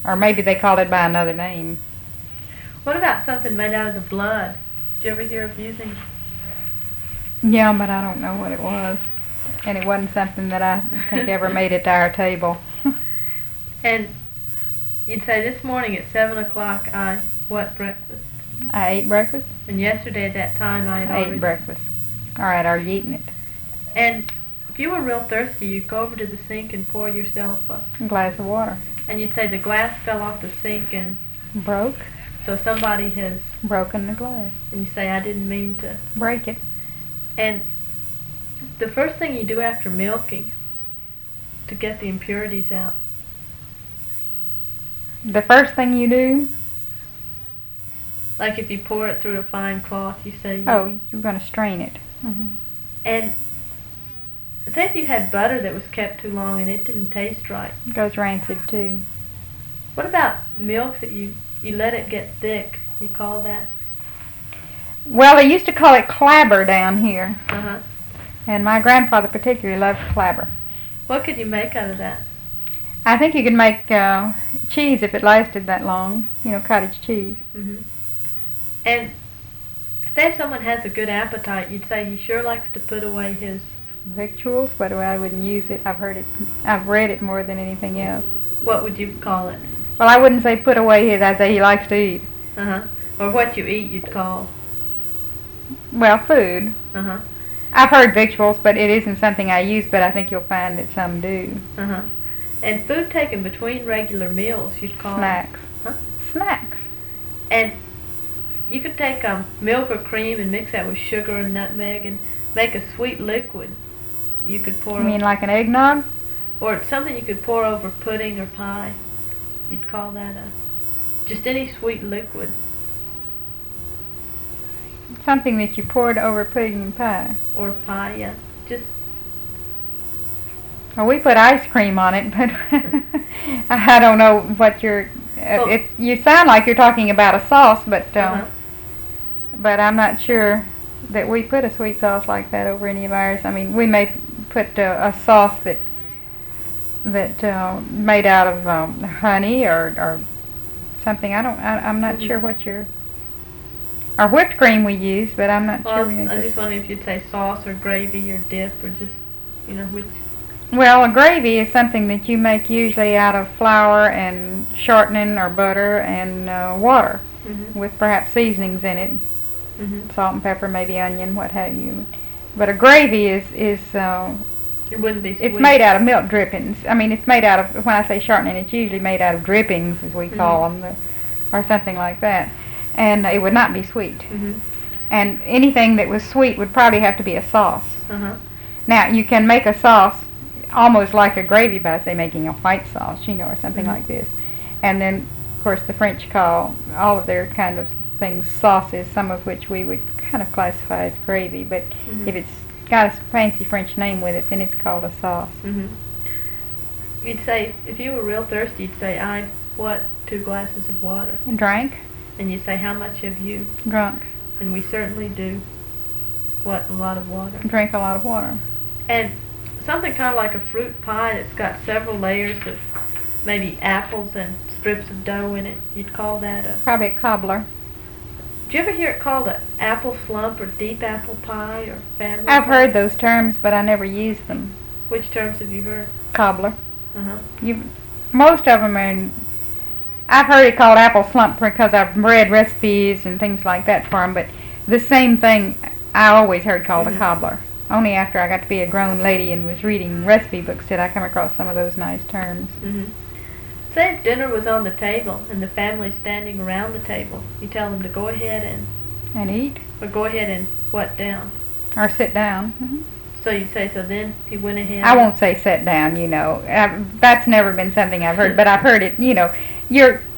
Or maybe they called it by another name. What about something made out of the blood? Did you ever hear of using? Yeah, but I don't know what it was. And it wasn't something that I think ever made it to our table. And you'd say, this morning at 7 o'clock I what breakfast? I ate breakfast. And yesterday at that time I had ate breakfast. All right, are you eating it? And if you were real thirsty, you'd go over to the sink and pour yourself a glass of water. And you'd say the glass fell off the sink and broke. So somebody has broken the glass. And you say, I didn't mean to break it. And the first thing you do after milking to get the impurities out. The first thing you do? Like if you pour it through a fine cloth, you say... Oh, you're going to strain it. Mm-hmm. And say if you had butter that was kept too long and it didn't taste right. It goes rancid too. What about milk that you let it get thick? You call that? Well, they used to call it clabber down here. Uh-huh. And my grandfather particularly loved clabber. What could you make out of that? I think you could make cheese if it lasted that long. You know, cottage cheese. Mm-hmm. And say if someone has a good appetite, you'd say he sure likes to put away his... victuals, but I wouldn't use it. I've read it more than anything else. What would you call it? Well, I wouldn't say put away his. I'd say he likes to eat. Uh-huh. Or what you eat, you'd call? Well, food. Uh-huh. I've heard victuals, but it isn't something I use, but I think you'll find that some do. Uh-huh. And food taken between regular meals, you'd call... snacks. Huh? Snacks. And you could take milk or cream and mix that with sugar and nutmeg and make a sweet liquid. You could pour... You mean like an eggnog? Or something you could pour over pudding or pie. You'd call that just any sweet liquid. Something that you poured over pudding and pie. Or pie, yeah. Just... Well, we put ice cream on it, but I don't know what you're... you sound like you're talking about a sauce, but but I'm not sure that we put a sweet sauce like that over any of ours. I mean, we may put a sauce that made out of honey or something. I'm not sure what you're... Or whipped cream we use, but I'm not sure. I was just wondering if you'd say sauce or gravy or dip or just, which... Well, a gravy is something that you make usually out of flour and shortening or butter and water, with perhaps seasonings in it, salt and pepper, maybe onion, what have you. But a gravy is it wouldn't be sweet. It's made out of milk drippings. I mean, it's made out of, when I say shortening, it's usually made out of drippings, as we call them, or something like that. And it would not be sweet. And anything that was sweet would probably have to be a sauce. Now, you can make a sauce almost like a gravy by, say, making a white sauce, or something like this. And then, of course, the French call all of their kind of things sauces, some of which we would kind of classify as gravy. But if it's got a fancy French name with it, then it's called a sauce. You'd say, if you were real thirsty, you'd say, I, 2 glasses of water? And drank. And you'd say, how much have you? Drunk. And we certainly do, a lot of water? Drink a lot of water. And something kind of like a fruit pie that's got several layers of maybe apples and strips of dough in it. You'd call that probably a cobbler. Do you ever hear it called an apple slump or deep apple pie or family I've pie? heard those terms, but I never used them. Which terms have you heard? Cobbler. Most of them are... I've heard it called apple slump because I've read recipes and things like that for them, but the same thing I always heard called a cobbler. Only after I got to be a grown lady and was reading recipe books did I come across some of those nice terms. Say if dinner was on the table and the family's standing around the table, you tell them to go ahead and eat? Or go ahead and down? Or sit down. So you say, so then he went ahead... I won't say sit down, That's never been something I've heard, but I've heard it,